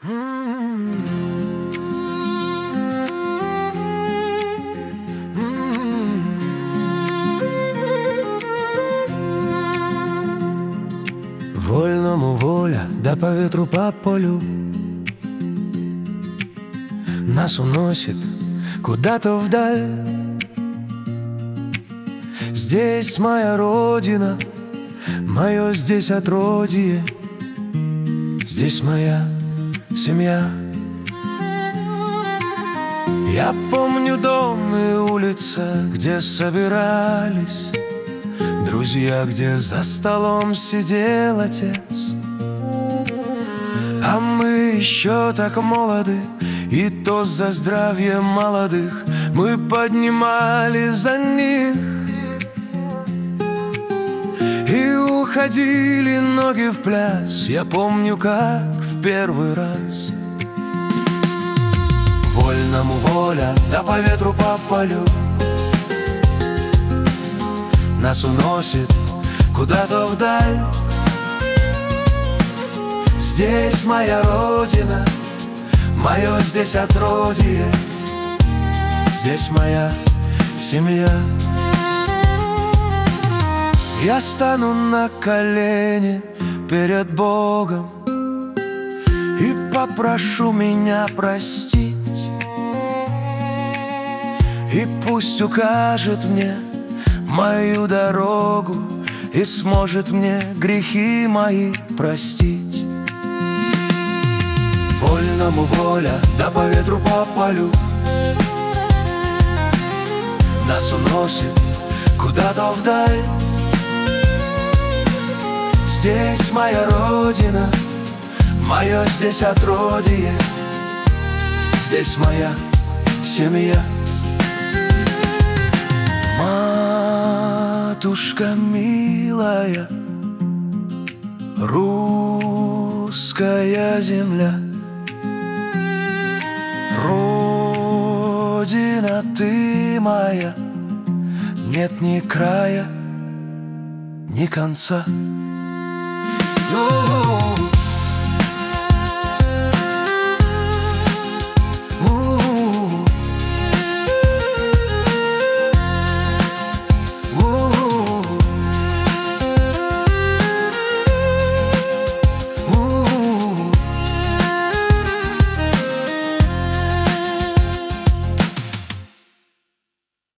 Вольному воля, да по ветру по полю нас уносит куда-то вдаль. Здесь моя родина, мое здесь отродье, здесь моя семья. Я помню дом и улица, где собирались друзья, где за столом сидел отец. А мы еще так молоды, и то за здравие молодых мы поднимали за них. И уходили ноги в пляс, я помню, как в первый раз. Вольному воля, да по ветру по полю нас уносит куда-то вдаль. Здесь моя родина, мое здесь отродье, здесь моя семья. Я стану на колени перед Богом и попрошу меня простить. И пусть укажет мне мою дорогу и сможет мне грехи мои простить. Вольному воля, да по ветру по полю нас уносит куда-то вдаль. Здесь моя родина, мое здесь отродье, здесь моя семья. Матушка милая, русская земля, Родина ты моя, нет ни края, ни конца.